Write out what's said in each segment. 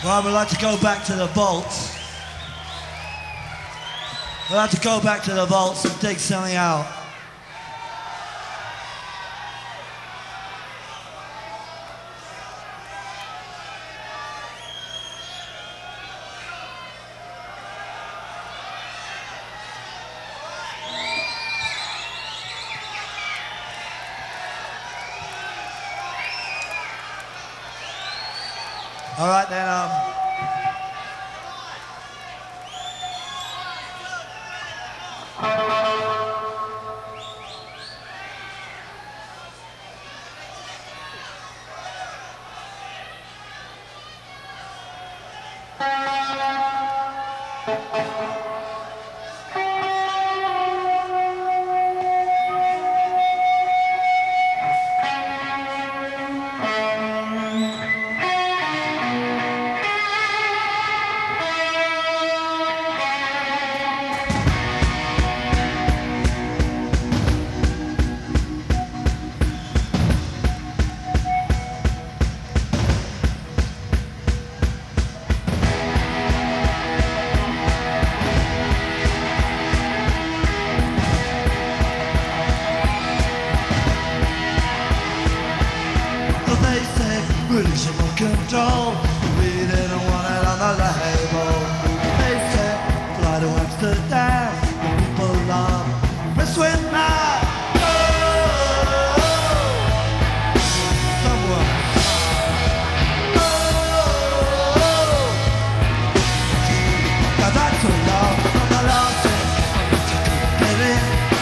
Right, we'd like to go back to the vaults. We'd like to go back to the vaults and dig something out. All right then. Release of control. We didn't want it on the label. They said, fly to Amsterdam. The people love Miss Winner. Someone. Now that's so long from the last thing. Get in.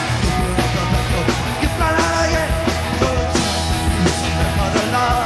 Get right out again. Go to the love.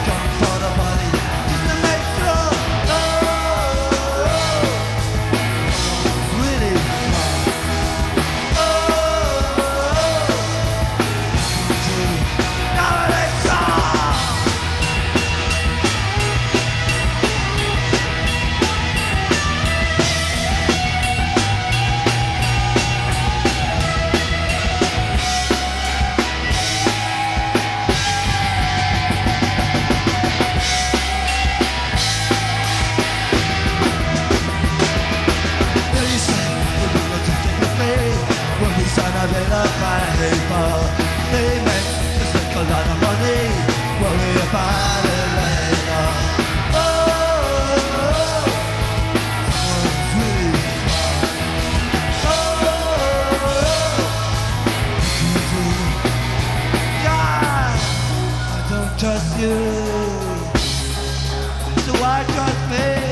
They make us make a lot of money. Worry about it later. Oh, someone's really fun. God, I don't trust you. So why trust me?